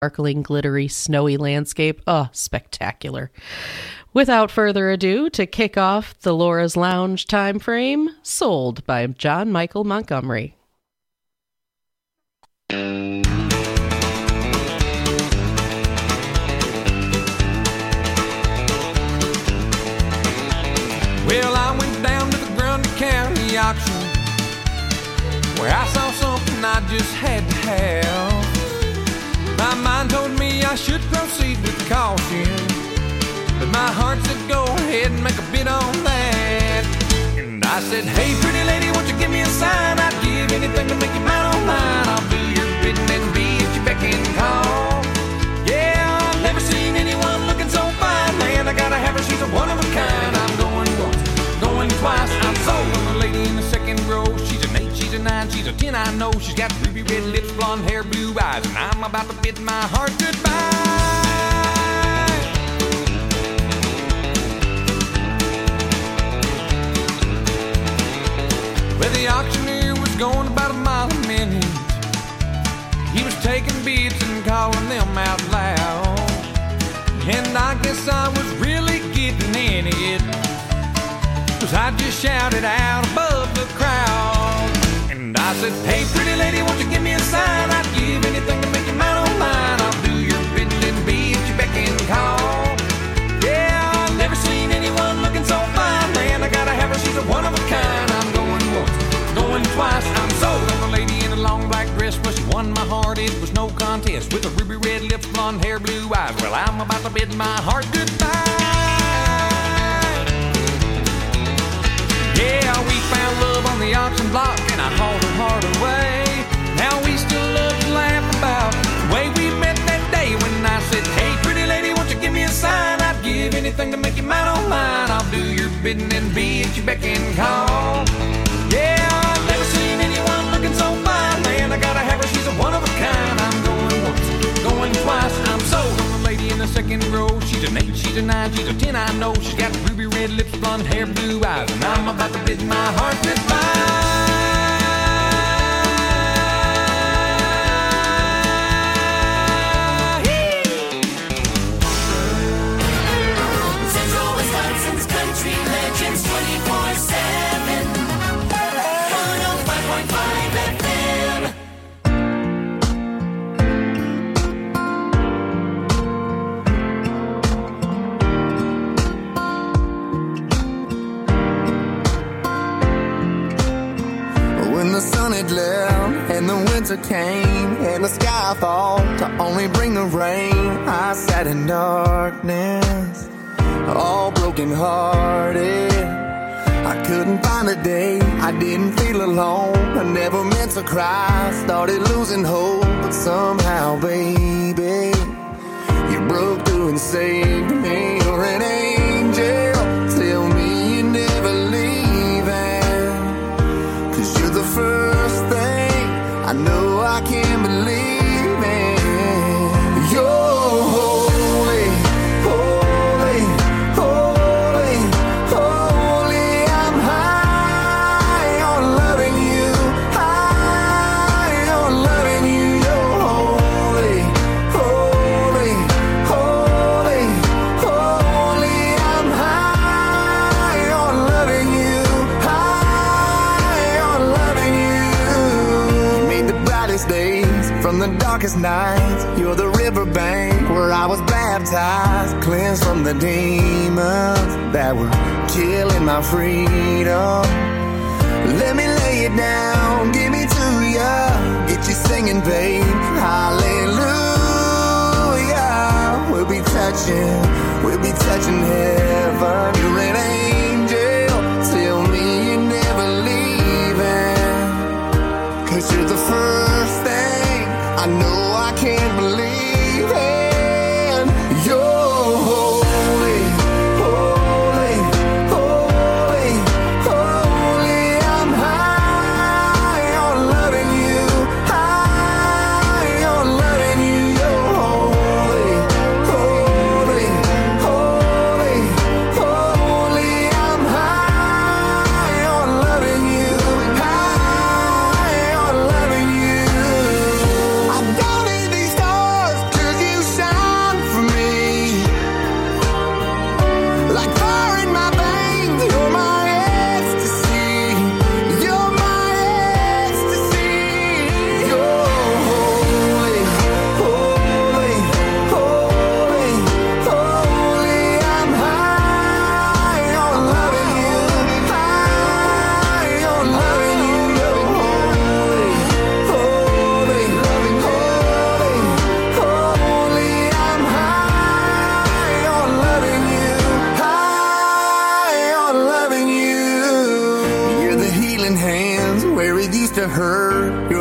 sparkling, glittery, snowy landscape. Oh, spectacular. Without further ado, to kick off the Laura's Lounge time frame, Sold by John Michael Montgomery. Well, I went down to the Grundy County auction where I saw something I just had to have. My mind told me I should proceed with caution, but my heart said go ahead and make a bid on that. And I said, hey pretty lady, won't you give me a sign? I'd give anything to make you mine on mine. I'll do your bidding and be at your beck and call. Yeah, I've never seen anyone looking so fine. Man, I gotta have her, she's a one of a kind. I'm going once, going twice, I'm sold on the lady in the second row. She's an 8, she's a 9, she's a 10, I know. She's got ruby red lips, blonde hair, blue eyes, and I'm about to bid my heart goodbye. Well, the auctioneer was going about a mile a minute. He was taking bids and calling them out loud. And I guess I was really getting in it, 'cause I just shouted out above the crowd. And I said, hey pretty lady, won't you give me a sign? I'd give anything to make you mine on mine. I'll do your bidding and be at your beck and call. Yeah, I've never seen anyone looking so fine. Man, I gotta have her, she's a one of a kind. I'm going once, going twice, I'm sold on the lady in a long black dress. Well, she won my heart, it was no contest. With her ruby red lips, blonde hair, blue eyes. Well, I'm about to bid my heart goodbye. Yeah, we found love on the auction block, and I hauled her heart away. Now we still love to laugh about the way we met that day when I said, hey pretty lady, won't you give me a sign? I'd give anything to make you mine on mine. I'll do your bidding and be at your beck and call. Yeah, I've never seen anyone looking so fine. Man, I gotta have her, she's a one of a kind. I'm going once, going twice, I'm sold on the lady in the second row. She's an 8, she's a 9, she's a 10, I know. She's got ruby red lips, blonde hair, blue eyes, and I'm about to bid my heart goodbye. Central Wisconsin's country legends 24/7. 105.5 FM. When the sun had left and the winter came and the sky fall to only bring the rain, I sat in darkness, all broken hearted. I couldn't find a day, I didn't feel alone. I never meant to cry, started losing hope, but somehow, baby, you broke through and saved me. You're an angel, tell me you're never leaving, 'cause you're the first thing I know I can't believe in. You're holy, holy, holy, holy. I'm high on loving you, high on loving you. You're holy, holy, holy, holy. I'm high on loving you, high on loving you. You made the brightest days from the darkest nights. You're the riverbank where I was baptized, cleansed from the demons that were killing my freedom. Let me lay it down, give me to ya, get you singing, babe. Hallelujah. We'll be touching heaven. You're an angel, tell me you're never leaving, 'cause you're the first thing I know I can't believe in. You're holy, holy, holy, holy. I'm high on loving you, high on loving you. You're holy, holy, holy,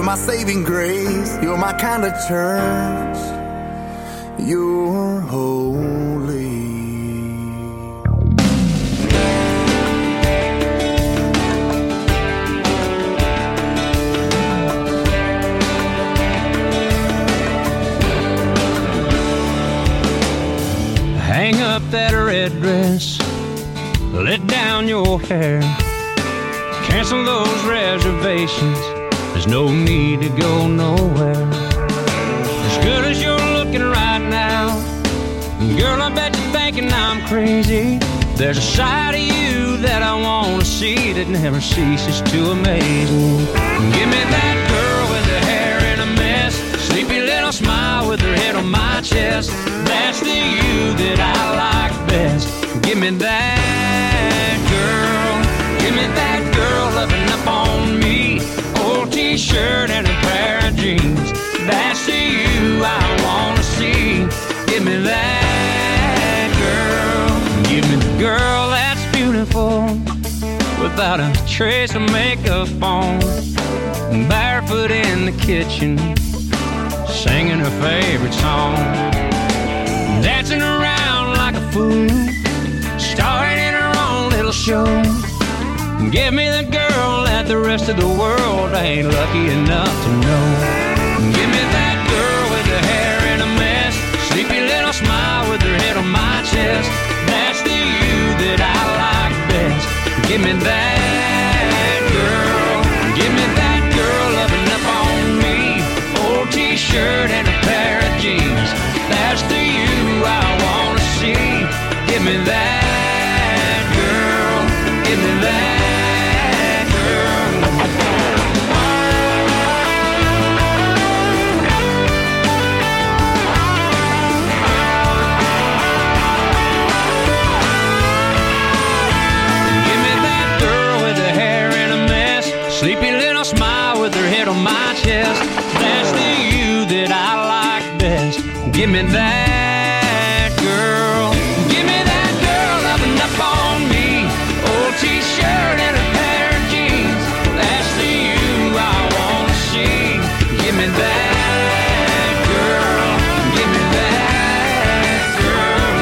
my saving grace. You're my kind of church. You're holy. Hang up that red dress, let down your hair, cancel those reservations, there's no need to go nowhere. As good as you're looking right now, girl, I bet you're thinking I'm crazy. There's a side of you that I want to see that never ceases to amaze me. Give me that girl with her hair in a mess, sleepy little smile with her head on my chest. That's the you that I like best. Give me that girl. Give me that girl loving up on me. Old t-shirt and a pair of jeans. That's the you I want to see. Give me that girl. Give me the girl that's beautiful, without a trace of makeup on, barefoot in the kitchen, singing her favorite song, dancing around like a fool, starring in her own little show. Give me the girl that the rest of the world ain't lucky enough to know. Give me that girl with her hair in a mess, sleepy little smile with her head on my chest. That's the you that I like best. Give me that girl. Give me that girl loving up on me. Old t-shirt and a pair of jeans. That's the you I want to see. Give me that girl. Give me that girl. Give me that girl with her hair in a mess, sleepy little smile with her head on my chest. That's the you that I like best. Give me that girl. Give me that girl loving up on me. Old t-shirt and a pair of jeans. That's the you I want to see. Give me that girl. Give me that girl.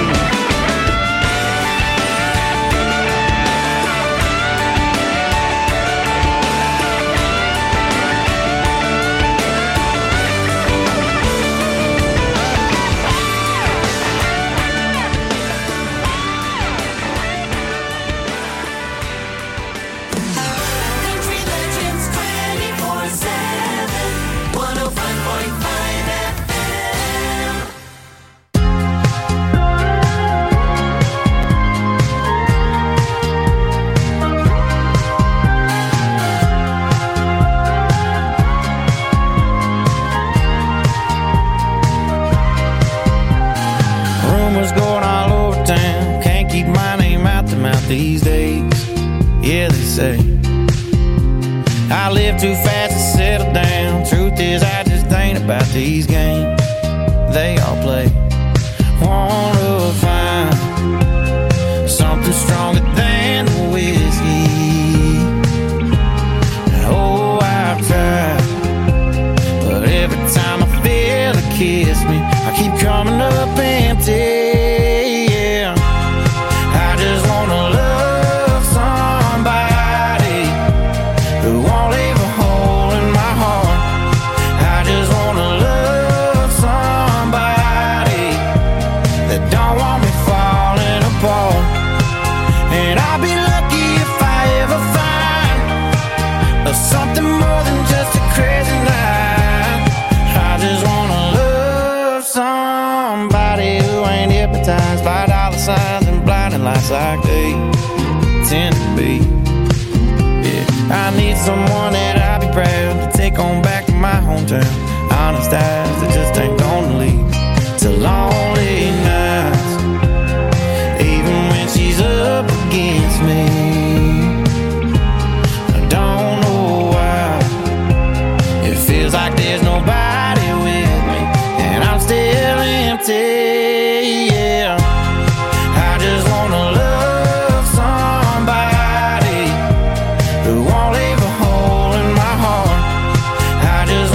Country Legends 24/7, 105.5 FM. Rumors going all over town. Can't keep my name out the mouth these days. Yeah, they say I live too fast to settle down. Truth is, I just ain't about these games they all play. Wanna find something stronger than the whiskey. Oh, I've tried, but every time I feel it kiss me, I keep coming up empty. Yeah, I just wanna love somebody who won't leave a hole in my heart. I just wanna love somebody that don't want me falling apart. And I'll be lucky if I ever find something more than just a crazy night. I just wanna love somebody who ain't hypnotized by dollar signs and blinding lights like they tend to be. Yeah, I need someone that I'll be proud to take on back to my hometown. Honest eyes that just ain't gonna lead to lonely nights, even when she's up against me. I don't know why it feels like there's nobody with me, and I'm still empty. Yeah, I just wanna love somebody who won't leave a hole in my heart. I just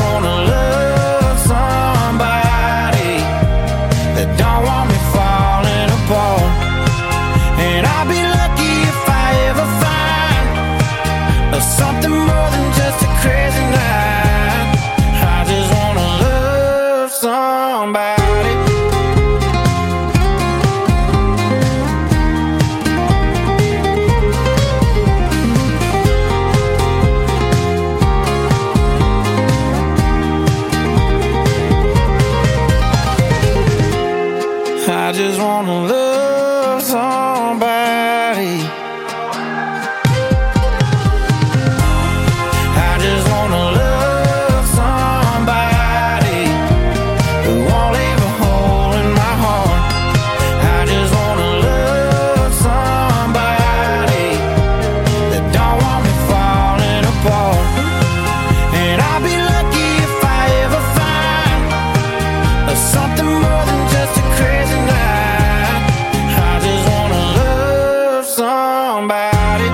just wanna love somebody. I just wanna love somebody who won't leave a hole in my heart. I just wanna love somebody that don't want me falling apart. And I'll be lucky if I ever find something more than just a crazy night. I just wanna love somebody.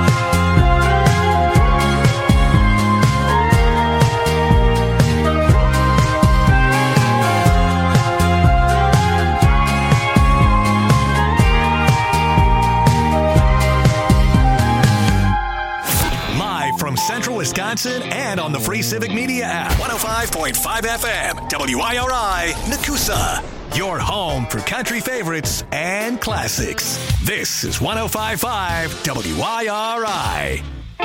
Live from Central Wisconsin and on the free Civic Media app. 105.5 FM, WIRI, Nakusa. Your home for country favorites and classics. This is 105.5 WIRI.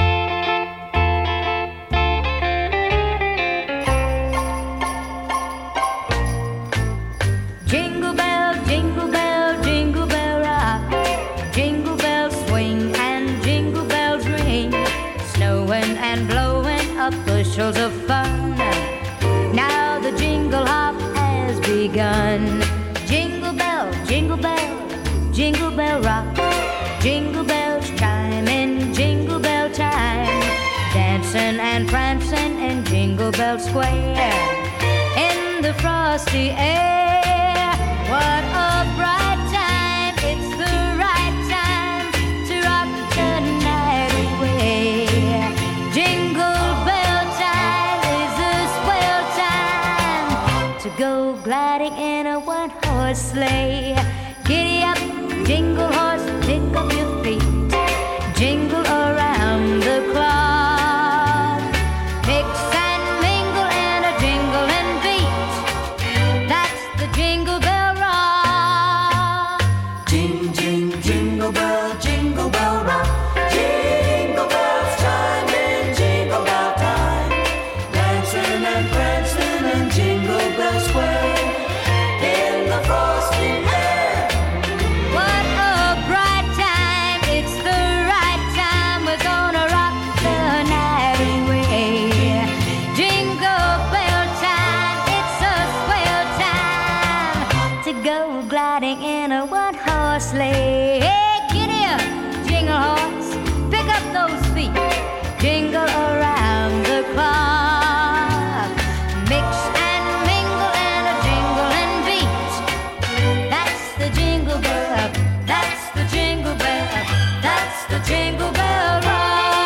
Jingle bell, jingle bell, jingle bell rock. Jingle bells swing and jingle bells ring. Snowing and blowing up bushels of fun. Now the jingle hop has begun. Jingle bell, jingle bell, jingle bell rock. Jingle bells chime in jingle bell time. Dancing and prancing in Jingle Bell Square. In the frosty air, what a bright time. It's the right time to rock the night away. Jingle bell time is a swell time to go gliding in a one-horse sleigh. Giddy up, jingle horse, pick up your feet. Jingle around the clock. Mix and mingle in a jingling beat. That's the Jingle Bell Rock. Jing, jing, jingle bell rock. Jingle bells chime in jingle bell time. Dancing and prancing in Jingle Bell Square. In the frosty air. What a bright time. It's the right time. We're gonna rock the night away. Jingle bell time. It's a swell time to go gliding in a one-horse sleigh. Hey, giddy up, jingle horse. Pick up those feet. Jingle around the clock. Mix and mingle and a jingling beat. That's the Jingle Bell. That's the Jingle Bell. That's the Jingle Bell Rock.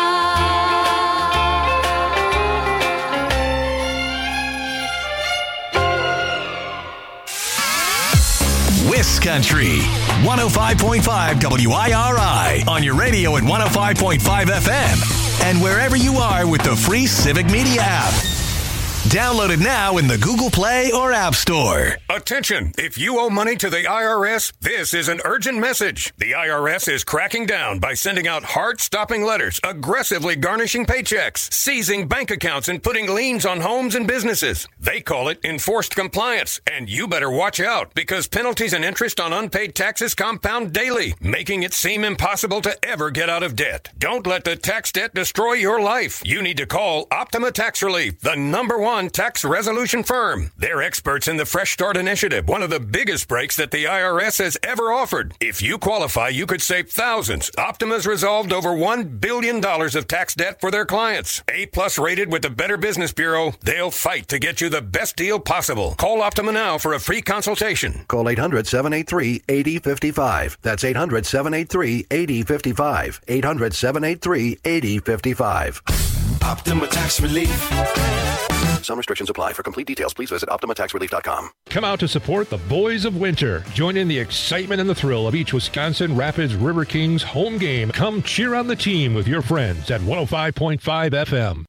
Wiss Country, 105.5 WIRI on your radio at 105.5 FM and wherever you are with the free Civic Media app. Download it now in the Google Play or App Store. Attention! If you owe money to the IRS, this is an urgent message. The IRS is cracking down by sending out heart-stopping letters, aggressively garnishing paychecks, seizing bank accounts, and putting liens on homes and businesses. They call it enforced compliance, and you better watch out because penalties and interest on unpaid taxes compound daily, making it seem impossible to ever get out of debt. Don't let the tax debt destroy your life. You need to call Optima Tax Relief, the #1 tax resolution firm. They're experts in the Fresh Start Initiative, one of the biggest breaks that the IRS has ever offered. If you qualify, you could save thousands. Optima's resolved over $1 billion of tax debt for their clients. A+ rated with the Better Business Bureau, they'll fight to get you the best deal possible. Call Optima now for a free consultation. Call 800-783-8055. That's 800-783-8055. 800-783-8055. Optima Tax Relief. Some restrictions apply. For complete details, please visit OptimaTaxRelief.com. Come out to support the Boys of Winter. Join in the excitement and the thrill of each Wisconsin Rapids River Kings home game. Come cheer on the team with your friends at 105.5 FM.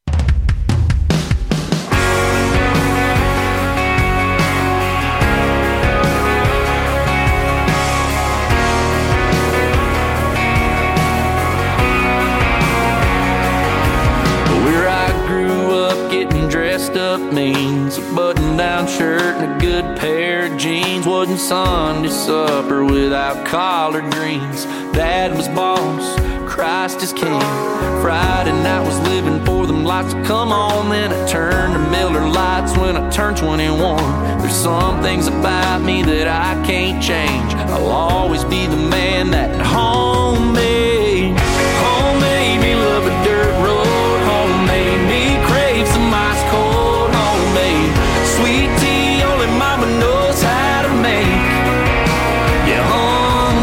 Dressed up means a button-down shirt and a good pair of jeans. jeans wasn't Sunday supper without collard greens. Dad was boss, Christ is king. Friday night was living for them lights to come on. Then I turned to Miller Lights when I turned 21. There's some things about me that I can't change. I'll always be the man that home made. Home made me love a dirt road. Home made me crave some ice cold. Home made sweet tea only mama knows how to make. Yeah, home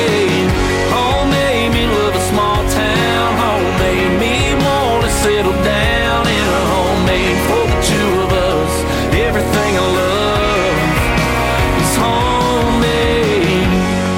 made me love a small town. Home made me want to settle down in a homemade for the two of us. Everything I love is homemade.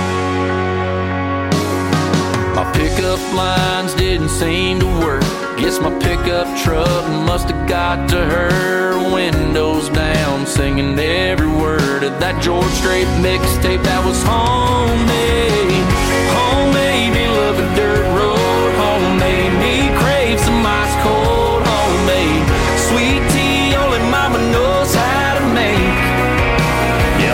My pickup lines didn't seem to work. Guess my pickup truck must have got to her. Windows down, singing every word of that George Strait mixtape that was homemade. Homemade me love a dirt road. Homemade me crave some ice cold. Homemade sweet tea only mama knows how to make. Yeah,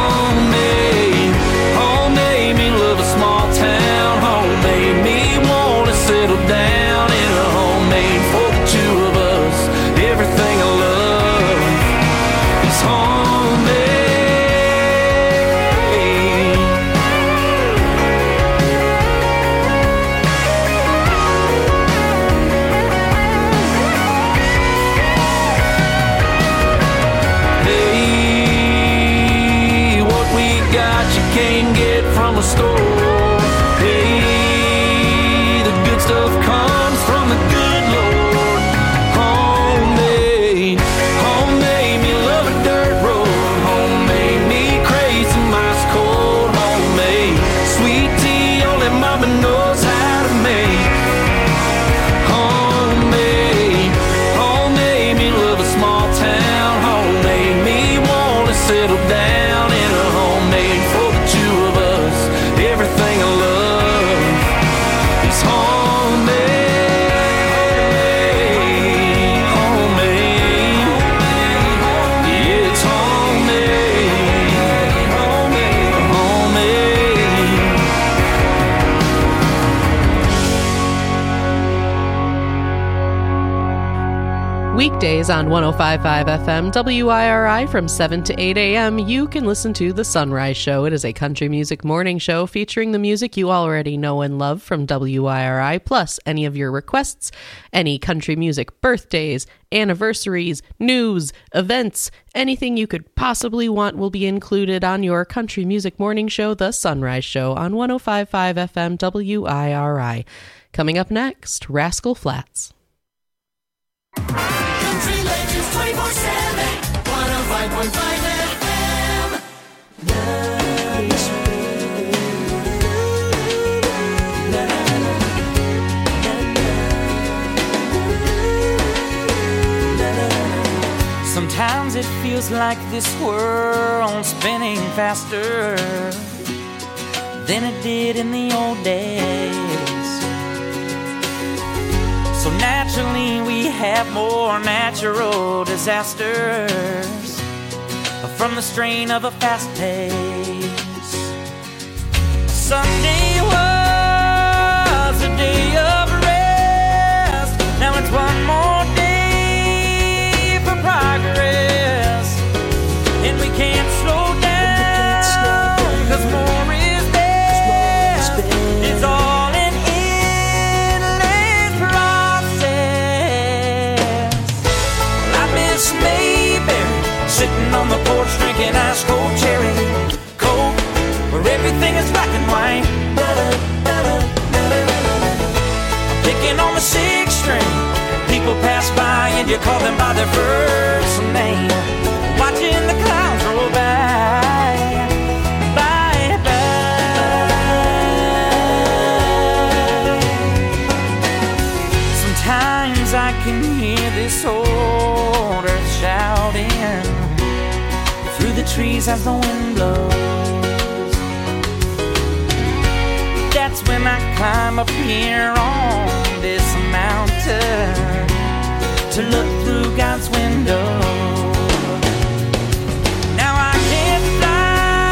homemade me love a small town. Homemade me want to settle down in a homemade for the two of us. Everything I love is homemade. Hey, what we got you can't get from a store. Hey, the good stuff comes from the good Lord. Homemade me love a dirt road. Homemade me crave some ice cold. Homemade sweet tea only mama knows how to make. Homemade me love a small town. Homemade me want to settle down in a homemade for the two of us. Everything I love is homemade. Homemade. Yeah, it's homemade. Homemade. Weekdays on 105.5 FM WIRI from 7 to 8 a.m. you can listen to The Sunrise Show. It is a country music morning show featuring the music you already know and love from WIRI, plus any of your requests, any country music birthdays, anniversaries, news, events, anything you could possibly want will be included on your country music morning show, The Sunrise Show, on 105.5 FM WIRI. Coming up next, Rascal Flatts. Country Legends 24/7, 105.5 FM. Sometimes it feels like this world's spinning faster than it did in the old days. So naturally we have more natural disasters from the strain of a fast pace. Sunday was a day of rest. Now it's one more day for progress. And we can't slow down, 'cause more is best. It's all an endless process. Well, I miss Mayberry, sitting on the porch drinking ice cold cherry Coke, where everything is black and white. I'm picking on the sixth string. People pass by and you call them by their first name. Watching the clouds roll by, by, by. Sometimes I can hear this old earth shouting through the trees as the wind blows. That's when I climb up here on this mountain to look through God's window. Now I can't fly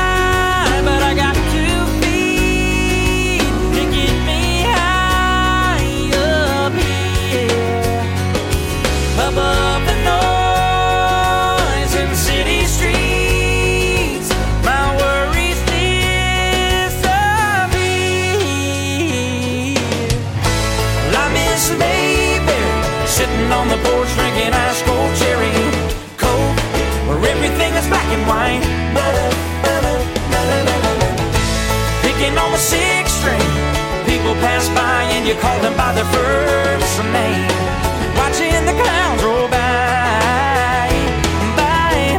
a six string. People pass by and you call them by their first name. Watching the clouds roll by, by,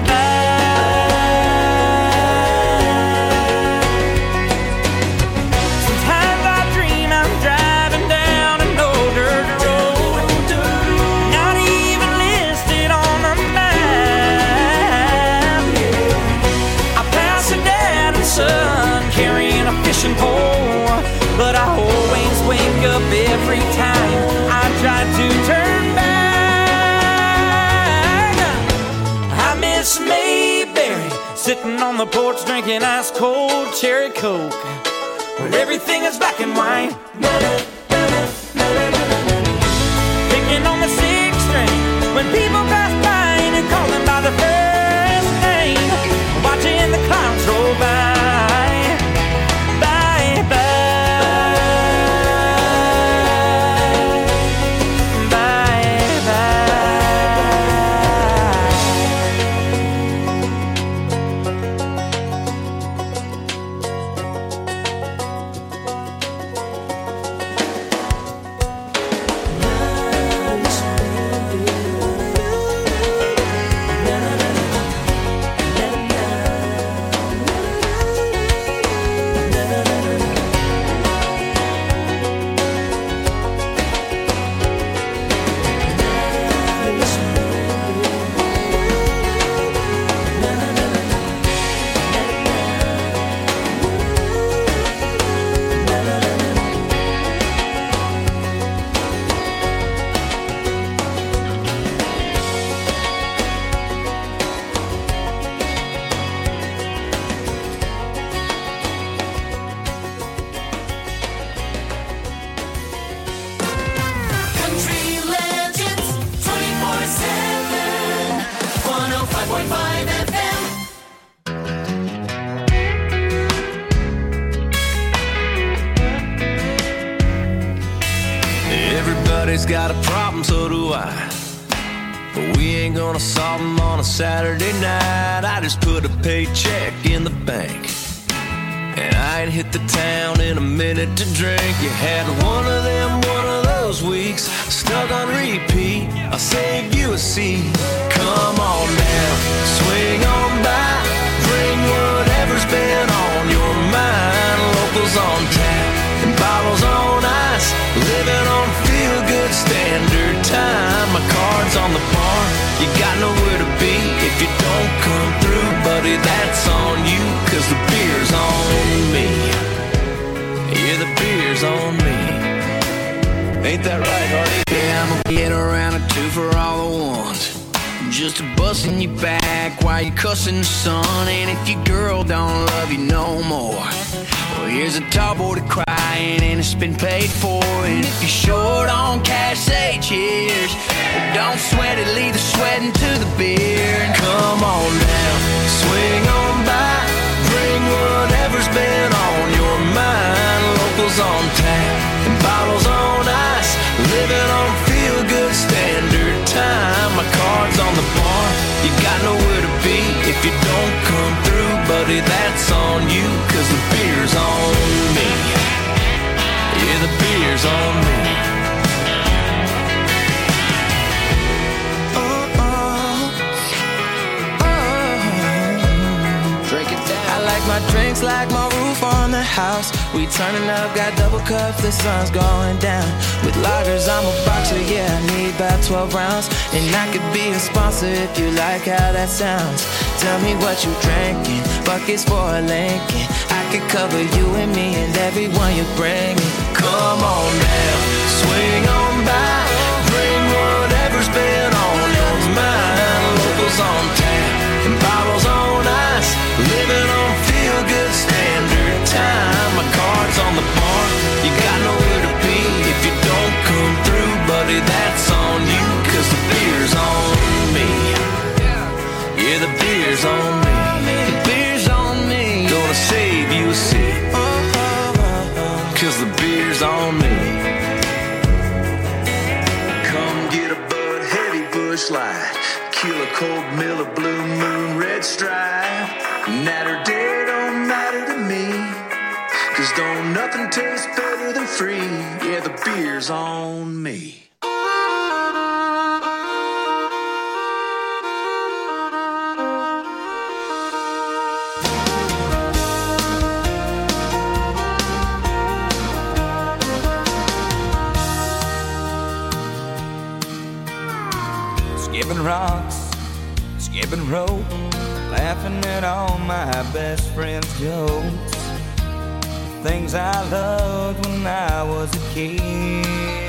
by. Sometimes I dream I'm driving down an old dirt road, not even listed on the map. I pass a dad and son carrying a fishing pole, but I always wake up every time I try to turn back. I miss Mayberry, sitting on the porch drinking ice cold cherry coke, where everything is black and white. Picking on the six string when people pass by and you call them by their first name. Watching the clouds roll by. Everybody's got a problem, so do I. But we ain't gonna solve them on a Saturday night. I just put a paycheck in the bank, and I ain't hit the town in a minute to drink. You had one of those weeks, stuck on repeat. I'll save you a seat. Come on now, swing on by, bring whatever's been on your mind. Locals on tap and bottles on ice, living on feel-good standard time. My card's on the bar, you got nowhere to be if you don't come through, buddy, that's on you, 'cause the beer's on me. Yeah, the beer's on me. Ain't that right, Hardy? Yeah, I'm gonna get around a two for all the ones, just a busting you back while you cussing the sun. And if your girl don't love you no more, well, here's a tall boy to crying and it's been paid for. And if you're short on cash, say cheers. But don't sweat it, leave the sweating to the beer. And come on down, swing on by, bring whatever's been on your mind. Locals on tap and bottles on ice, living on feel-good standard time. My card's on the bar, you got nowhere to be if you don't come through, buddy, that's on you, 'cause the beer's on me. Yeah, the beer's on me. Drink it down. I like my drinks like my roof on the house. We turning up, got double cups, the sun's going down. With lagers, I'm a boxer, yeah, I need about 12 rounds. And I could be a sponsor if you like how that sounds. Tell me what you drinking, buckets for a Lincoln. I could cover you and me and everyone you bring in. Come on now, swing on by, bring whatever's been on your mind. Locals on tap and bottles on ice, living on feel-good standard time. My card's on the bar, you got nowhere to be if you don't come through, buddy, that's on you, 'cause the beer's on me. Yeah, the beer's on me. The beer's on me. Gonna save you a seat, 'cause the beer's on me. Nothing tastes better than free. Yeah, the beer's on me. Skipping rocks, skipping rope, laughing at all my best friends' jokes. Things I loved when I was a kid.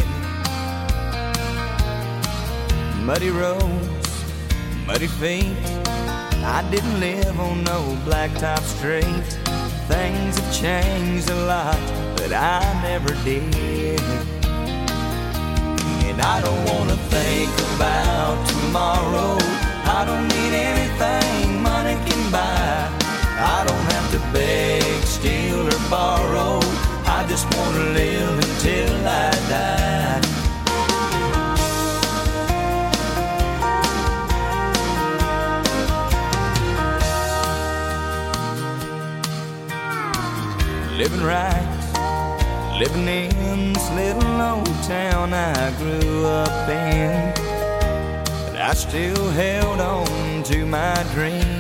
Muddy roads, muddy feet. I didn't live on no blacktop street. Things have changed a lot, but I never did. And I don't wanna think about tomorrow. I don't need anything money can buy. I don't have to beg, steal, or borrow. I just wanna live until I die. Living right, living in this little old town I grew up in. But I still held on to my dreams.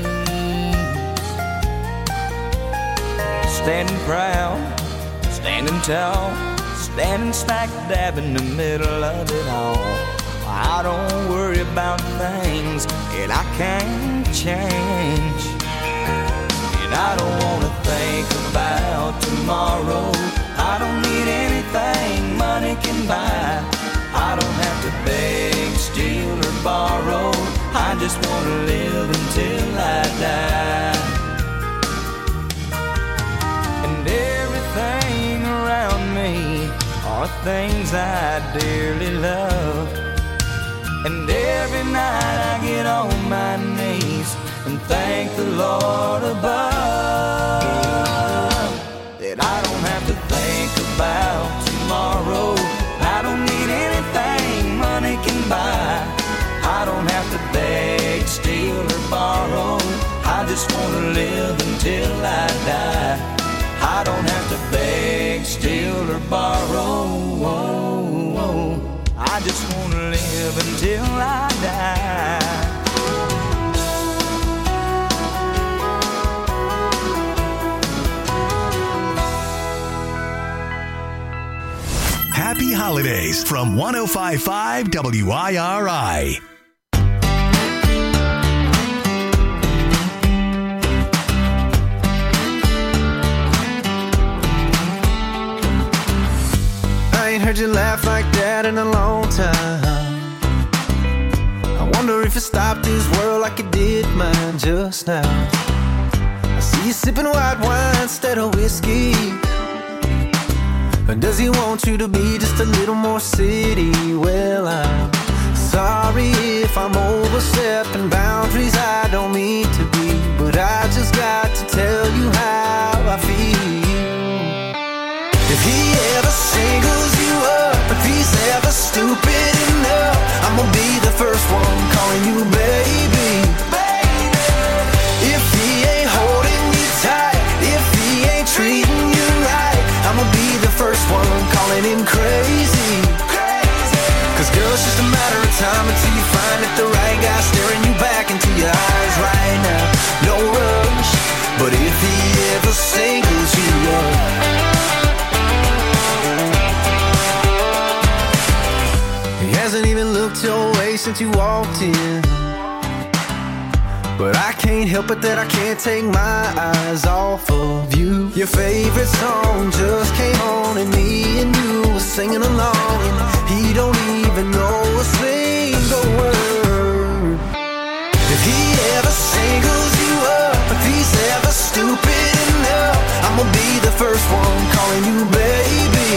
Standing proud, standing tall, standing smack dab in the middle of it all. I don't worry about things that I can't change. And I don't wanna think about tomorrow. I don't need anything money can buy. I don't have to beg, steal, or borrow. I just wanna live until I die. And everything around me are things I dearly love. And every night I get on my knees and thank the Lord above that I don't have to think about tomorrow. I don't need anything money can buy. I don't have to beg, steal, or borrow. I just wanna live until I die. I don't have to beg, steal, or borrow. I just wanna live until I die. Happy holidays from 105.5 WIRI. I ain't heard you laugh like that in a long time. I wonder if you stopped this world like you did mine just now. I see you sipping white wine instead of whiskey. Or does he want you to be just a little more city? Well, I'm sorry if I'm overstepping boundaries I don't mean to be, but I just got to tell you how I feel. If he ever singles you up, if he's ever stupid enough, I'm gonna be the first one calling you baby. If he ain't holding you tight, if he ain't treating you right, I'm gonna be the first one calling him crazy. Cause girl, it's just a matter of time until you find that the right guy staring you back into your eyes right now. No rush, but if he ever singles you up, he hasn't even looked your way since you walked in. But I can't help it that I can't take my eyes off of you. Your favorite song just came on and me and you were singing along, and he don't even know a single word. If he ever singles you up, if he's ever stupid enough, I'm gonna be the first one calling you baby.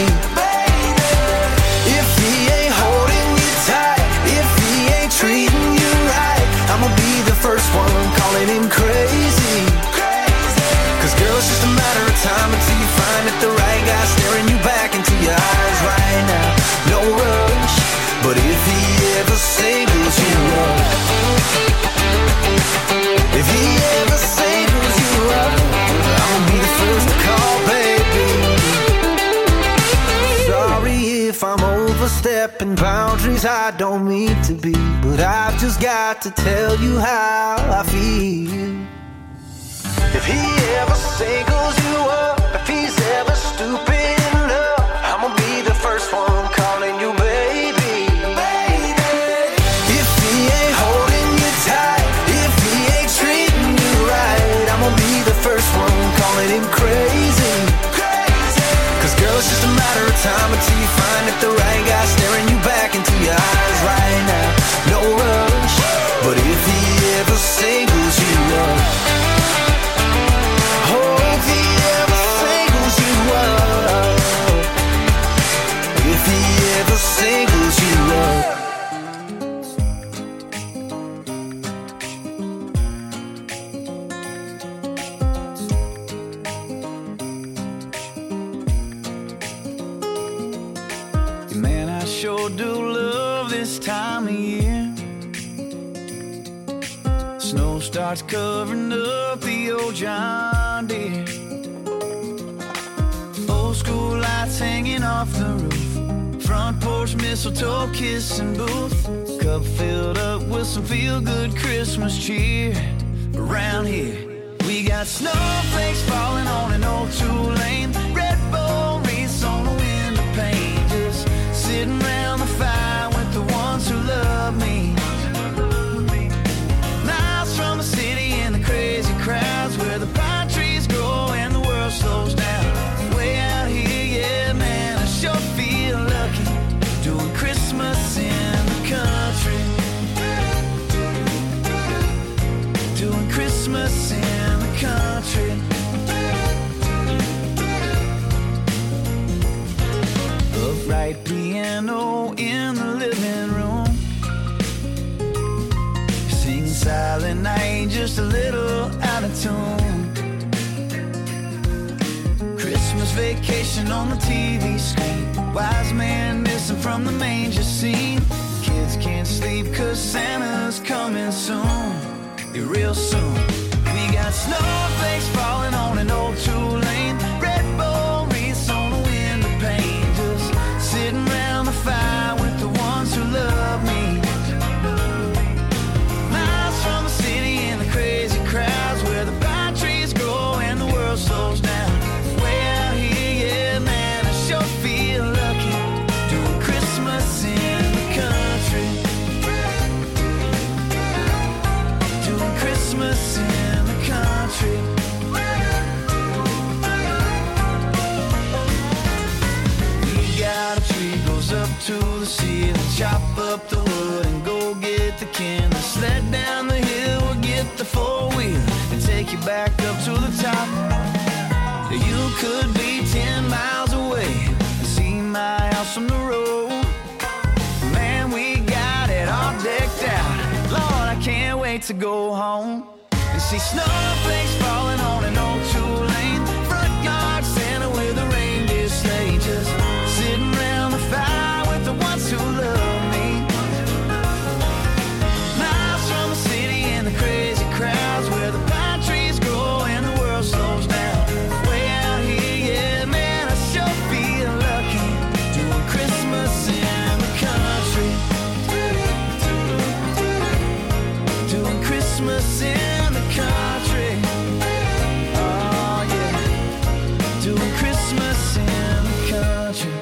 If he ain't holding you tight, if he ain't treating you right, I'm gonna be the first one calling him crazy. Cause girl, it's just a matter of time until you find that the right guy staring you back into your eyes right now. No rush, but if he ever singles you up, if he ever singles you up, I'm gonna be the first to call, baby. boundaries I don't mean to be, but I've just got to tell you how I feel. If he ever singles you up, if he's ever stupid enough, I'ma be the first one calling you baby. If he ain't holding you tight, if he ain't treating you right, I'ma be the first one calling him crazy. Cause girl, it's just a matter of time until you find that the right guy staring you back into your eyes right now. No rush, but if he ever singles you up, if he ever singles you up. Man, I sure do love this time of year. Snow starts covering up the old John Deere. Old school lights hanging off the roof, front porch mistletoe kissing booth, cup filled up with some feel-good Christmas cheer. Around here we got snowflakes falling on an old two-lane, red bull wreaths on the window pane, just sitting around the fire with the ones who love me. Miles from the city and the crazy crowds where the pine trees grow and the world slows down. Way out here, yeah, man, I sure feel lucky, doing Christmas in the country, doing Christmas in the country. Upright piano in the living room, singing Silent Night, just a little out of tune. Christmas Vacation on the TV screen, wise man missing from the manger scene. Kids can't sleep cause Santa's coming soon, yeah, real soon. We got snowflakes falling on an old two-lane, red bull wreaths on the window pane, just sitting around the fire with the ones who love me. Miles from the city and the crazy crowds where the pine trees grow and the world slows down. Way out here, yeah, man, I sure feel lucky, doing Christmas in the country, doing Christmas in the country. Got a tree, goes up to the ceiling, chop up the wood and go get the kindling. Sled down the hill, we'll get the four-wheel and take you back up to the top. You could be 10 miles away and see my house from the road. Man, we got it all decked out. Lord, I can't wait to go home and see snowflakes falling on an old two-lane, front yard Santa with a reindeer sleigh, just sitting around the fire with the ones who love me. Miles from the city and the crazy crowds where the pine trees grow and the world slows down. Way out here, yeah, man, I sure feel lucky, doing Christmas in the country, doing Christmas in the country. Oh yeah, doing Christmas in the country.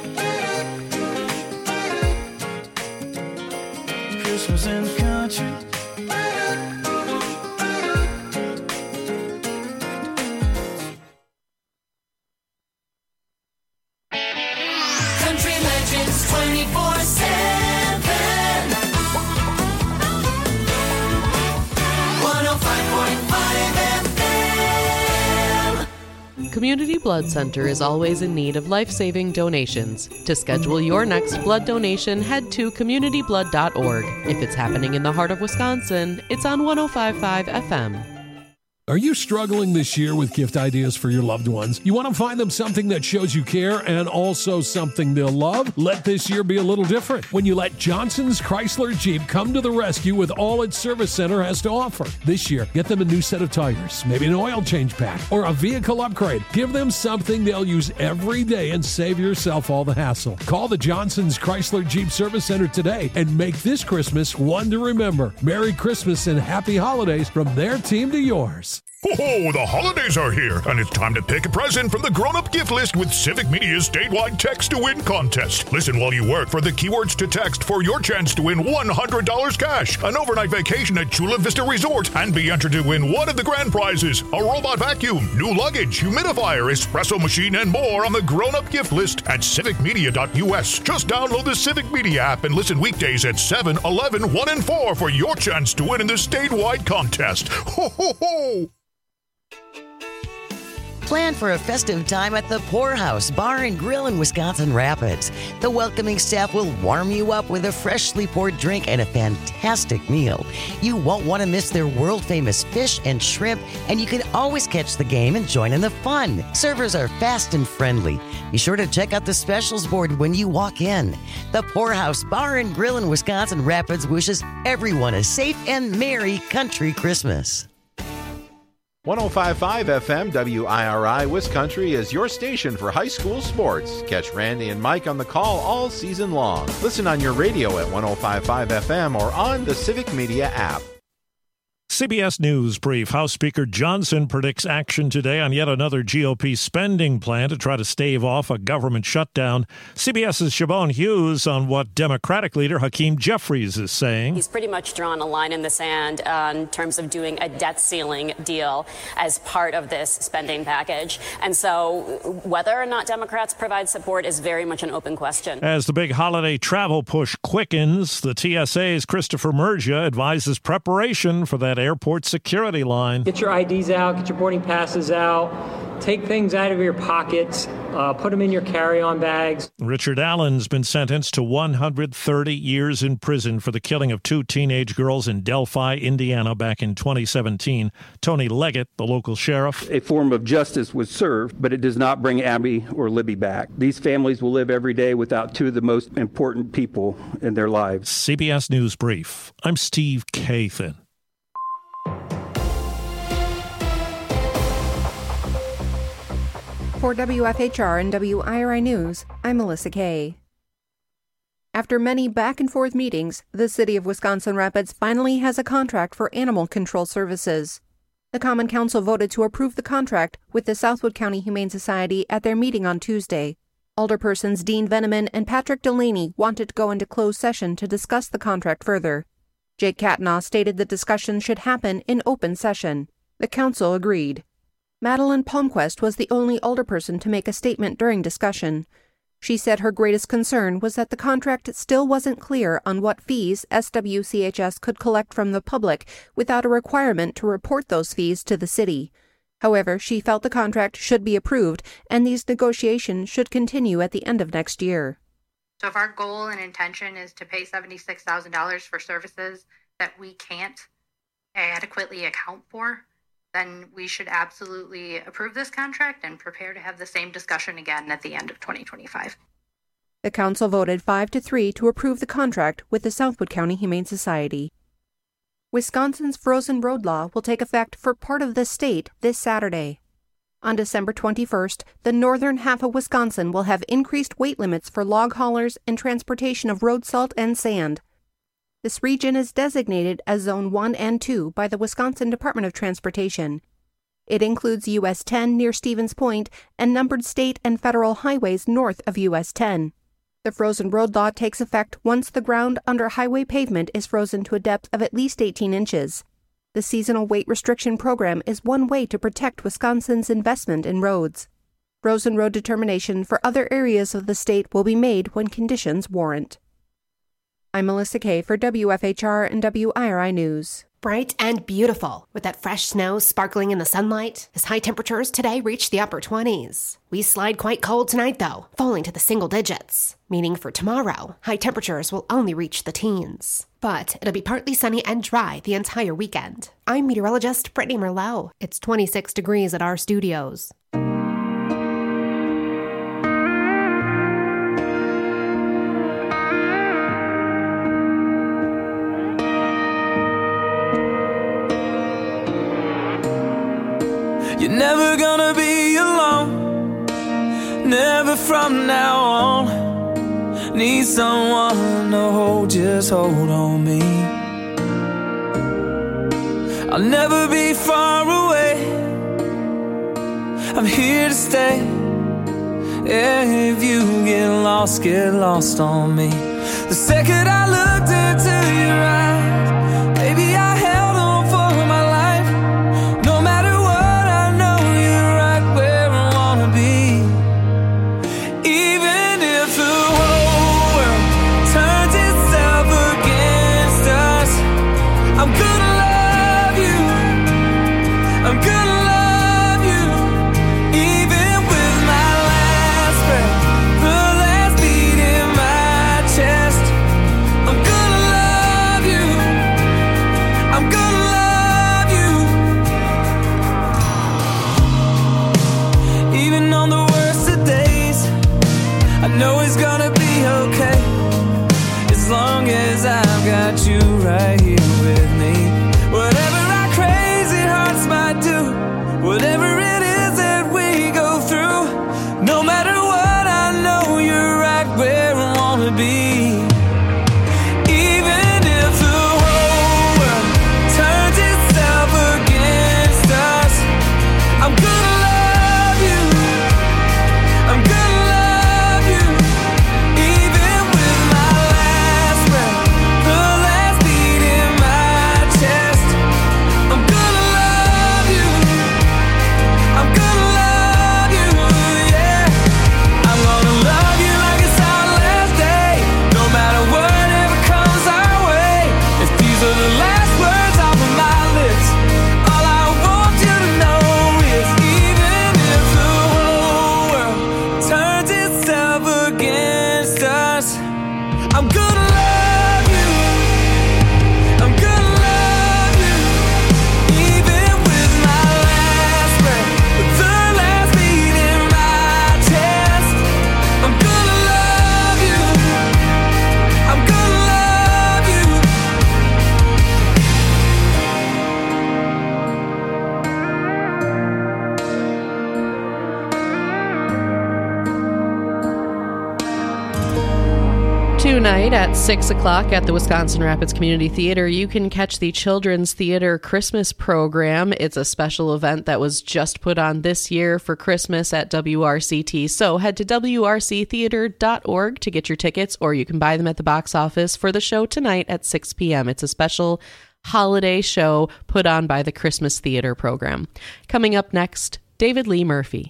Christmas in the country. Country Legends 24/7. 105.5 FM. Community Blood Center is always in need of life-saving donations. To schedule your next blood donation, head to communityblood.org. If it's happening in the heart of Wisconsin, it's on 105.5 FM. Are you struggling this year with gift ideas for your loved ones? You want to find them something that shows you care and also something they'll love? Let this year be a little different when you let Johnson's Chrysler Jeep come to the rescue with all its service center has to offer. This year, get them a new set of tires, maybe an oil change pack, or a vehicle upgrade. Give them something they'll use every day and save yourself all the hassle. Call the Johnson's Chrysler Jeep Service Center today and make this Christmas one to remember. Merry Christmas and happy holidays from their team to yours. Oh, the holidays are here, and it's time to pick a present from the grown-up gift list with Civic Media's statewide text-to-win contest. Listen while you work for the keywords to text for your chance to win $100 cash, an overnight vacation at Chula Vista Resort, and be entered to win one of the grand prizes, a robot vacuum, new luggage, humidifier, espresso machine, and more on the grown-up gift list at civicmedia.us. Just download the Civic Media app and listen weekdays at 7, 11, 1, and 4 for your chance to win in the statewide contest. Ho, ho, ho! Plan for a festive time at the Poorhouse Bar and Grill in Wisconsin Rapids. The welcoming staff will warm you up with a freshly poured drink and a fantastic meal. You won't want to miss their world-famous fish and shrimp, and you can always catch the game and join in the fun. Servers are fast and friendly. Be sure to check out the specials board when you walk in. The Poorhouse Bar and Grill in Wisconsin Rapids wishes everyone a safe and merry country Christmas. 105.5 FM WIRI Wiscountry is your station for high school sports. Catch Randy and Mike on the call all season long. Listen on your radio at 105.5 FM or on the Civic Media app. CBS News Brief. House Speaker Johnson predicts action today on yet another GOP spending plan to try to stave off a government shutdown. CBS's Siobhan Hughes on what Democratic leader Hakeem Jeffries is saying. He's pretty much drawn a line in the sand in terms of doing a debt ceiling deal as part of this spending package. And so whether or not Democrats provide support is very much an open question. As the big holiday travel push quickens, the TSA's Christopher Murgia advises preparation for that airport security line. Get your IDs out, get your boarding passes out, take things out of your pockets, put them in your carry-on bags. Richard Allen's been sentenced to 130 years in prison for the killing of 2 teenage girls in Delphi, Indiana back in 2017. Tony Leggett, the local sheriff. A form of justice was served, but it does not bring Abby or Libby back. These families will live every day without 2 of the most important people in their lives. CBS News Brief. I'm Steve Kathan. For WFHR and WIRI News, I'm Melissa Kay. After many back-and-forth meetings, the City of Wisconsin Rapids finally has a contract for animal control services. The Common Council voted to approve the contract with the Southwood County Humane Society at their meeting on Tuesday. Alderpersons Dean Veneman and Patrick Delaney wanted to go into closed session to discuss the contract further. Jake Katnaugh stated the discussion should happen in open session. The council agreed. Madeline Palmquist was the only alderperson to make a statement during discussion. She said her greatest concern was that the contract still wasn't clear on what fees SWCHS could collect from the public without a requirement to report those fees to the city. However, she felt the contract should be approved and these negotiations should continue at the end of next year. So if our goal and intention is to pay $76,000 for services that we can't adequately account for, then we should absolutely approve this contract and prepare to have the same discussion again at the end of 2025. The council voted 5-3 to approve the contract with the Southwood County Humane Society. Wisconsin's frozen road law will take effect for part of the state this Saturday. On December 21st, the northern half of Wisconsin will have increased weight limits for log haulers and transportation of road salt and sand. This region is designated as Zone 1 and 2 by the Wisconsin Department of Transportation. It includes US 10 near Stevens Point and numbered state and federal highways north of US 10. The frozen road law takes effect once the ground under highway pavement is frozen to a depth of at least 18 inches. The seasonal weight restriction program is one way to protect Wisconsin's investment in roads. Frozen road determination for other areas of the state will be made when conditions warrant. I'm Melissa Kay for WFHR and WIRI News. Bright and beautiful, with that fresh snow sparkling in the sunlight, as high temperatures today reach the upper 20s. We slide quite cold tonight, though, falling to the single digits, meaning for tomorrow, high temperatures will only reach the teens. But it'll be partly sunny and dry the entire weekend. I'm meteorologist Brittany Merlot. It's 26 degrees at our studios. You're never gonna be alone, never from now on. Need someone to hold, just hold on me. I'll never be far away, I'm here to stay. If you get lost on me. The second I looked into your eyes, baby, I held on for my life. No matter what, got you right here with me. Whatever our crazy hearts might do, whatever it is that we go through, no matter what, I know you're right where I wanna be. Even if the whole world turns itself against us, I'm gonna love you, I'm gonna love you, even with my last breath. Tonight at 6 o'clock at the Wisconsin Rapids Community Theater, you can catch the Children's Theater Christmas program. It's a special event that was just put on this year for Christmas at WRCT. So head to wrctheater.org to get your tickets, or you can buy them at the box office for the show tonight at 6 p.m. It's a special holiday show put on by the Christmas Theater program. Coming up next, David Lee Murphy.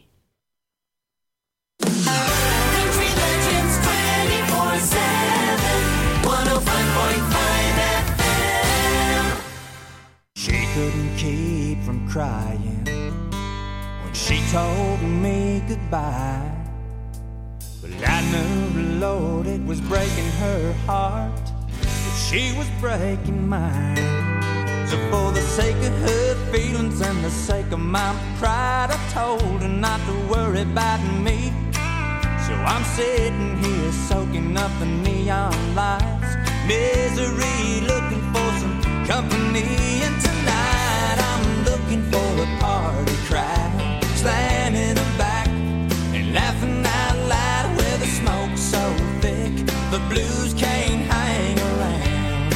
She couldn't keep from crying when she told me goodbye. But I knew, Lord, it was breaking her heart, that she was breaking mine. So for the sake of her feelings and the sake of my pride, I told her not to worry about me. So I'm sitting here soaking up the neon lights, misery, looking for some company. And tonight I'm looking for a party crowd, slamming them back and laughing out loud, where the smoke's so thick the blues can't hang around.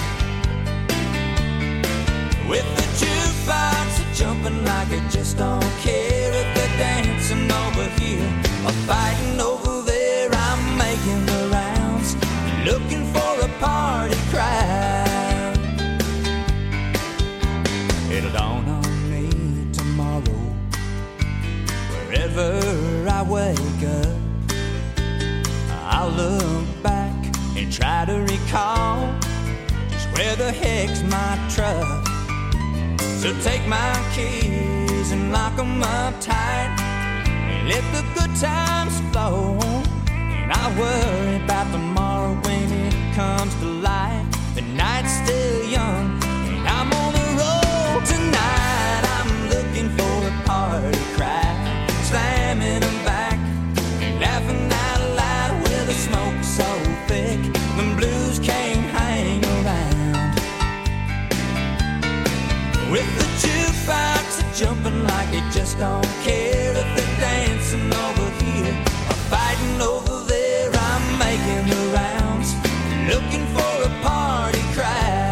With the jukebox jumping like it just don't care, if they're dancing over here or fighting over there, I'm making the rounds, looking for a party crowd. It'll dawn on me tomorrow, wherever I wake up, I'll look back and try to recall where the heck's my truck? So take my keys and lock them up tight, and let the good times flow. And I worry about tomorrow when it comes to light. The night's still young, and I'm on the road tonight. I'm looking for a party crowd, slamming them back, laughing out loud with the smoke so thick the blues can't hang around. With the jukebox jumping like it just don't care if they're dancing over here or fighting over there. I'm making the rounds, looking for a party crowd.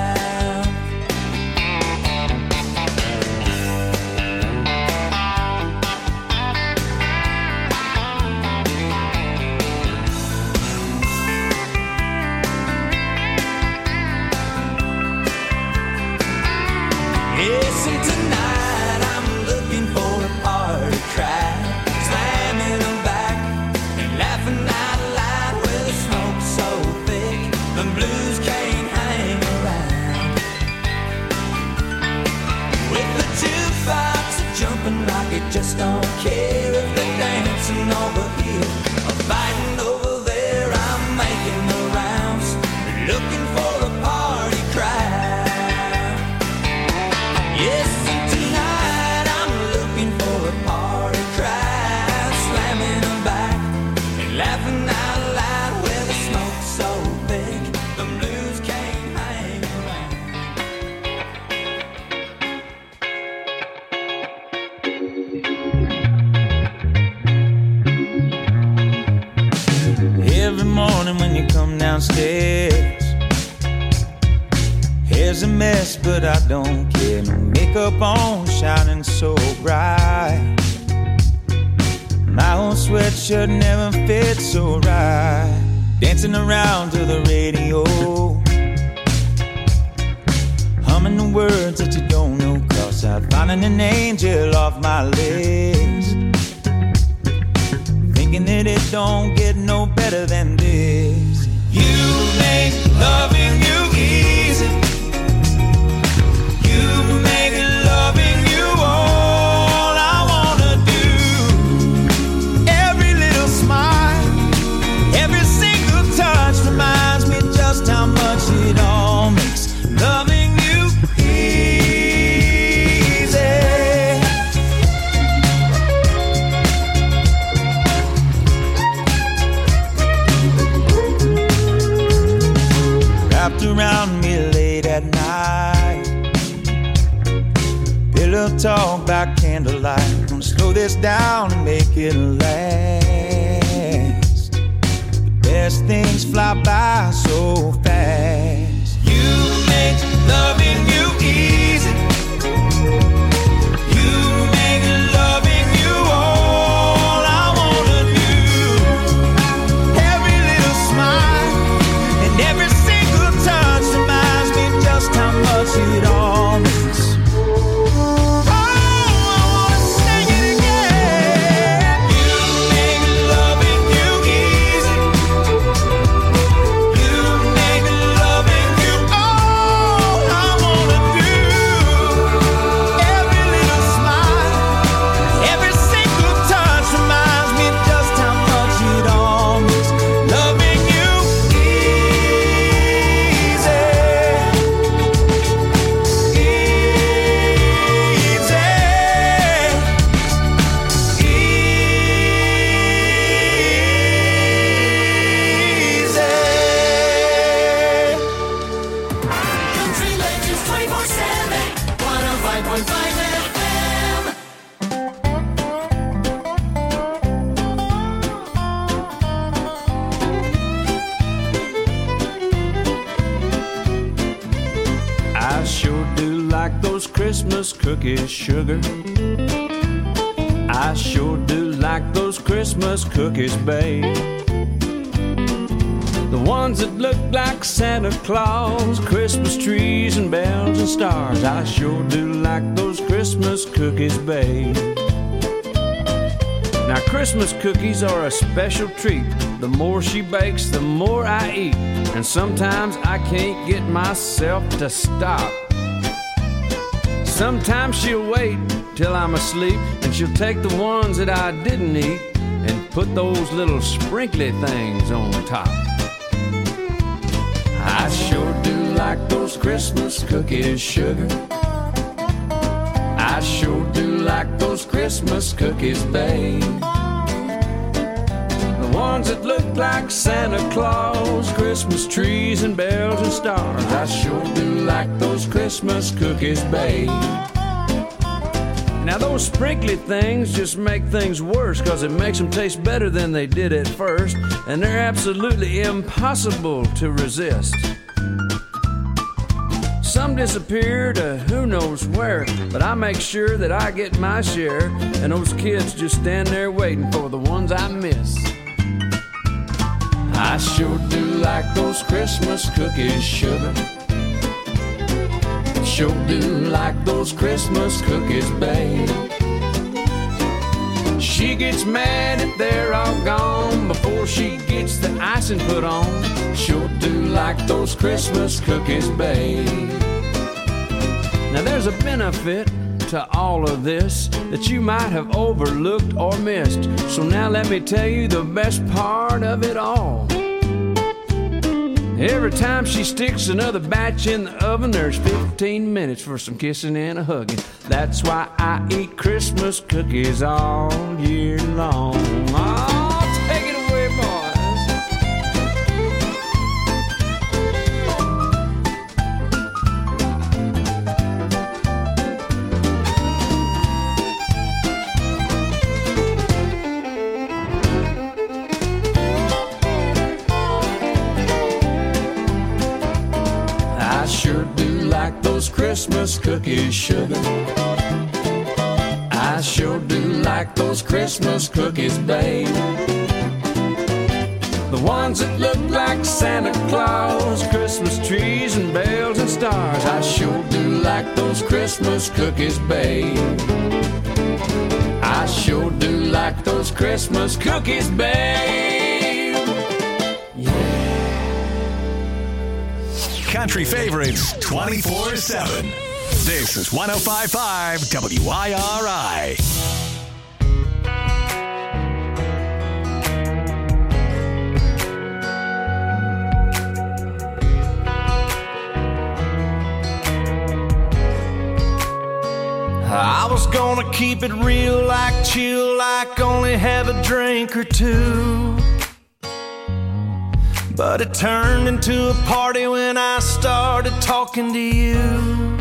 Yes, and tonight I'm looking for a party crowd, slamming them back and laughing out loud with the smoke so thick the blues can't hang around. With the jukebox jumping like it just don't care if they're dancing over here or fighting over there. I'm making the rounds, looking for a party crowd. Yes, and tonight I'm looking for a party crowd, slamming them back and laughing out loud with the smoke so big the blues can't hang around. Every morning when you come downstairs, here's a mess, but I don't care. No makeup on, shining so bright. My old sweatshirt never fit so right. Dancing around to the radio, humming the words that you don't know, 'cause I'm finding an angel off my list. Thinking that it don't get no better than this. You make loving you easy. You make loving you all I wanna do. Every little smile, every single touch reminds me just how much it all makes loving you easy. Wrapped around me late at night, pillow talk by candlelight. Gonna slow this down and make it last. The best things fly by so fast. You make loving you easy. You make loving you all I wanna do. Every little smile and every single touch reminds me just how much it all means. Christmas cookies, sugar. I sure do like those Christmas cookies, babe. The ones that look like Santa Claus, Christmas trees and bells and stars. I sure do like those Christmas cookies, babe. Now Christmas cookies are a special treat. The more she bakes, the more I eat. And sometimes I can't get myself to stop. Sometimes she'll wait till I'm asleep, and she'll take the ones that I didn't eat and put those little sprinkly things on top. I sure do like those Christmas cookies, sugar. I sure do like those Christmas cookies, babe. The ones that look like Santa Claus, Christmas trees and bells and stars. I sure do like those Christmas cookies, babe. Now those sprinkly things just make things worse, 'cause it makes them taste better than they did at first, and they're absolutely impossible to resist. Some disappear to who knows where, but I make sure that I get my share, and those kids just stand there waiting for the ones I miss. I sure do like those Christmas cookies, sugar. Sure do like those Christmas cookies, babe. She gets mad if they're all gone before she gets the icing put on. Sure do like those Christmas cookies, babe. Now there's a benefit to all of this that you might have overlooked or missed. So now let me tell you the best part of it all. Every time she sticks another batch in the oven, there's 15 minutes for some kissing and a hugging. That's why I eat Christmas cookies all year long. Oh, take it away, boys. Christmas cookies, sugar. I sure do like those Christmas cookies, babe. The ones that look like Santa Claus, Christmas trees and bells and stars. I sure do like those Christmas cookies, babe. I sure do like those Christmas cookies, babe. Country favorites 24/7. This is 105.5 WIRI. I was gonna keep it real, like chill, like only have a drink or two. But it turned into a party when I started talking to you.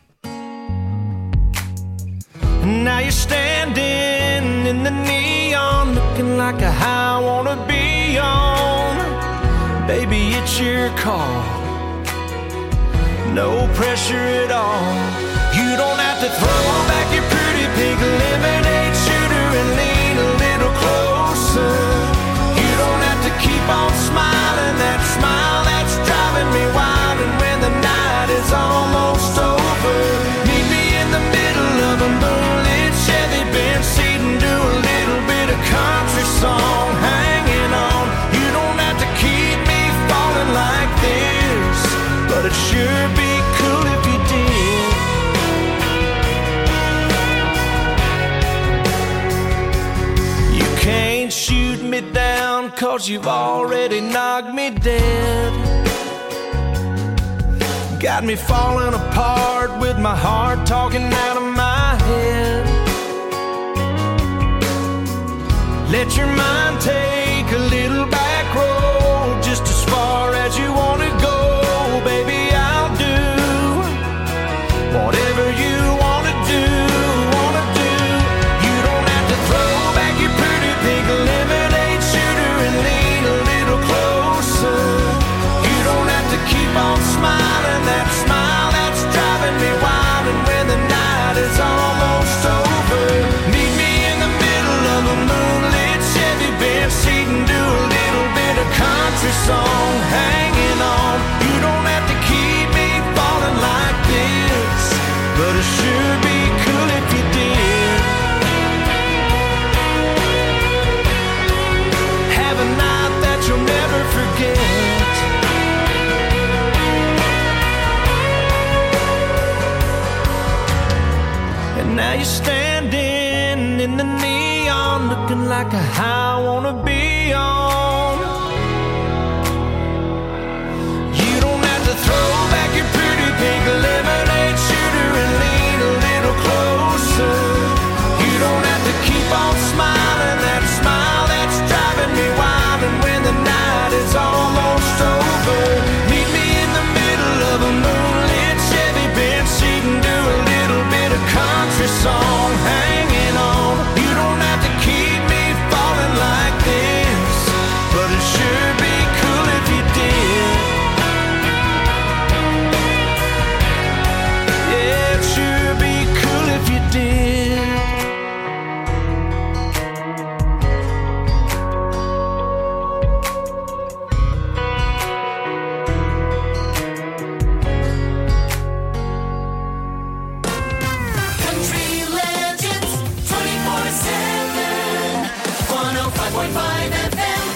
And now you're standing in the neon, looking like a high I wanna be on. Baby, it's your call, no pressure at all. You don't have to throw back your pretty pink lemonade shooter and lean a little closer. You don't have to keep on smiling, that smile that's driving me wild. And when the night is almost over, meet me in the middle of a moonlit Chevy Benz seat and do a little bit of country song, hanging on. You don't have to keep me falling like this, but it sure be cool if you did. You can't shoot me down 'cause you've already knocked me dead. Got me falling apart with my heart talking out of my head. Let your mind take a little back road, just as far as you want to go. Baby, I'll do whatever you want to do, You don't have to throw back your pretty pink lemonade shooter and lean a little closer. You don't have to keep on smiling, that smile that's driving me wild. And when the night is almost over, meet me in the middle of a moonlit Chevy Benz seat and do a little bit of country song, hanging on. You don't have to keep me falling like this, but it sure be cool if you did. like a high I wanna be on. You don't have to throw back your pretty pink lemonade shooter and lean a little closer. You don't have to keep on smiling that smile that's driving me wild. And when the night is almost over, meet me in the middle of a moonlit Chevy bench seat and do a little bit of country song, hanging on. You don't have to keep me falling like this, but it sure be cool if you did. Yeah, it sure be cool if you did. Country legends 24/7. 105.5 FM.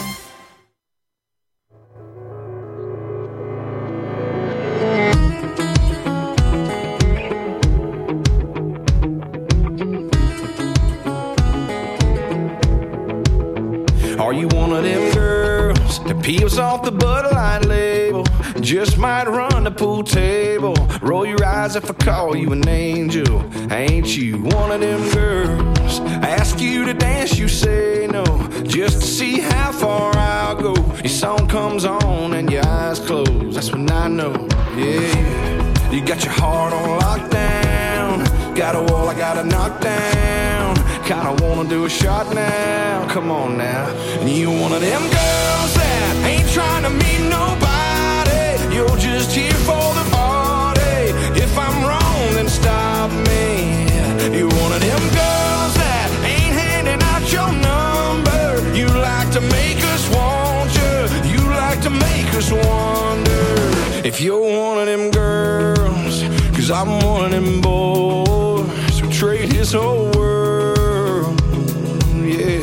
Are you one of them girls that peels off the Bud Light label? Just might run the pool table. Roll your eyes if I call you an angel. Ain't you one of them girls? Ask you to dance, you say no, just to see how far I'll go. Your song comes on and your eyes close. That's when I know, yeah. You got your heart on lockdown. Got a wall I gotta knock down. Kinda wanna do a shot now. Come on now. And you one of them girls that ain't trying to meet nobody. You're just here for the party. If I'm wrong, then stop me. You're one of them girls that ain't handing out your number. You like to make us want you. You like to make us wonder if you're one of them girls. 'Cause I'm one of them boys who trade his whole world, yeah,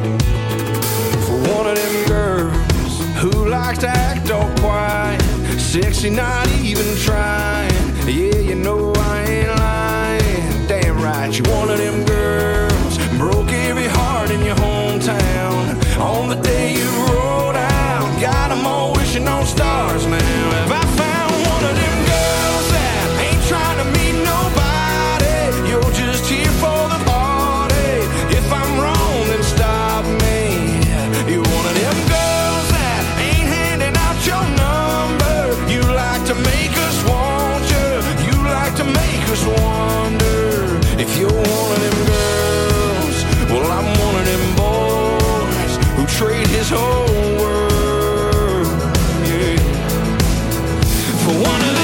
for one of them girls who likes to act all quiet, sexy, not even trying. Yeah, you know I ain't lying. Damn right, you're one of them girls broke every heart in your hometown on the day you rolled out. Got 'em all wishing on stars now. Have I found one of them girls that ain't trying to meet nobody? You're just here for the party. If I'm wrong, then stop me. You're one of them girls that ain't handing out your number. You like to make us want you. You like to make us wonder if you're one of them girls. Well, I'm one of them boys who trade his whole world, yeah, for one of them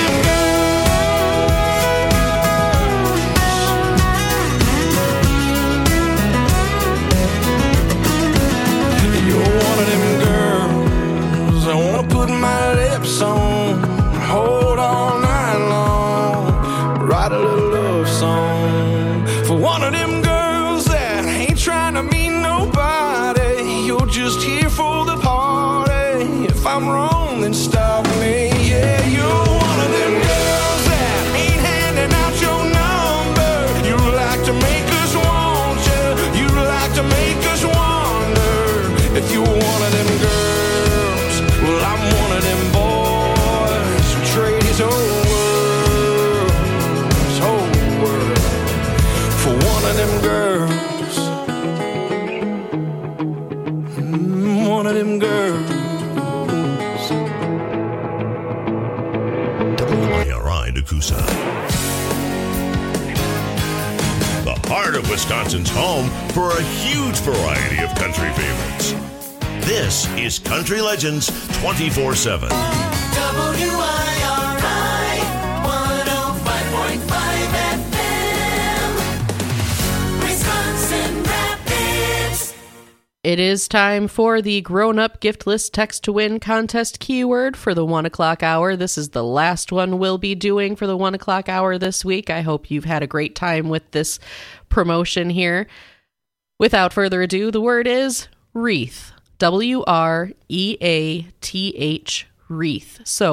I wanna put my lips on, hold all night long, write a little love song for one of them girls that ain't trying to meet nobody. You're just here for the party. If I'm wrong, then stop me. Yeah, you're one of them girls that ain't handing out your number. You like to make us want you. You like to make us wonder if you're one of them girls. Well, I'm one of them boys who trade his whole world for one of them girls. One of them girls. WIRI Nakusa. The heart of Wisconsin's home for a huge variety of country favorites. This is Country Legends 24/7. WIRI 105.5 FM. Wisconsin Rapids. It is time for the grown-up gift list text to win contest keyword for the 1 o'clock hour. This is the last one we'll be doing for the 1 o'clock hour this week. I hope you've had a great time with this promotion here. Without further ado, the word is wreath. WREATH, wreath. So